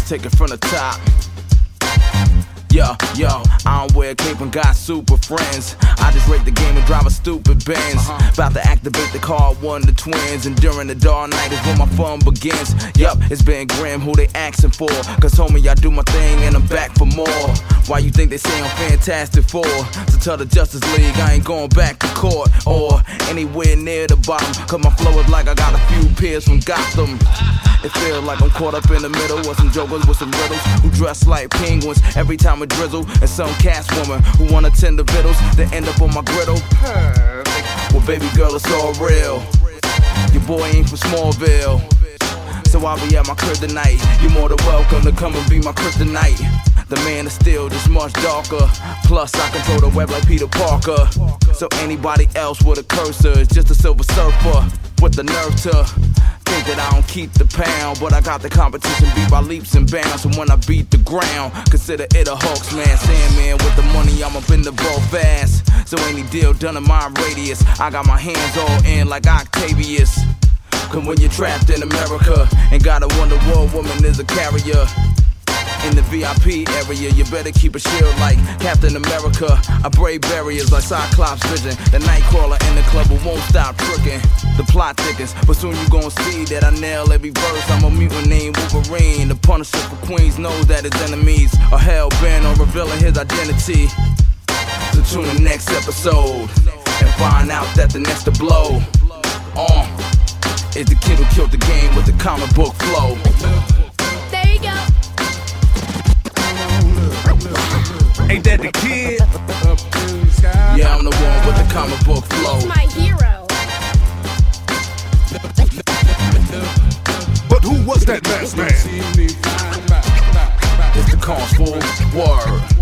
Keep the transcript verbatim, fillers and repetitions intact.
take it from the top. Yo, yo, I don't wear a cape and got super friends. I just rate the game and drive a stupid Benz. uh-huh. About to activate the car, one the twins. And during the dark night is when my fun begins. Yup, it's Ben Grimm, who they asking for. Cause homie, I do my thing and I'm back for more. Why you think they say I'm Fantastic Four? So tell the Justice League I ain't going back to court or anywhere near the bottom. Cause my flow is like I got a few peers from Gotham. It feels like I'm caught up in the middle with some jokers with some riddles who dress like penguins every time I drizzle. And some cast woman who wanna tend the vittles that end up on my griddle. Perfect. Well, baby girl, it's all real. Your boy ain't from Smallville, so I'll be at my crib tonight. You're more than welcome to come and be my kryptonite. The man is still just much darker. Plus, I control the web like Peter Parker. So anybody else with a cursor is just a silver surfer with the nerve to think that I don't keep the pound. But I got the competition beat by leaps and bounds. And when I beat the ground, consider it a hoax, man. Sandman with the money, I'm up in the ball fast. So any deal done in my radius, I got my hands all in like Octavius. Cause when you're trapped in America and got a Wonder Woman is a carrier in the V I P area, you better keep a shield like Captain America. I brave barriers like Cyclops vision. The Nightcrawler in the club who won't stop tricking. The plot thickens, but soon you gon' see that I nail every verse. I'm a mutant named Wolverine. The Punisher for Queens knows that his enemies are hell-bent on revealing his identity. So tune the next episode and find out that the next to blow on uh, is the kid who killed the game with the comic book flow. There you go. Ain't that the kid? Yeah, I'm the one with the comic book flow. He's my hero. But who was that last man? It's the Cons fool. Word.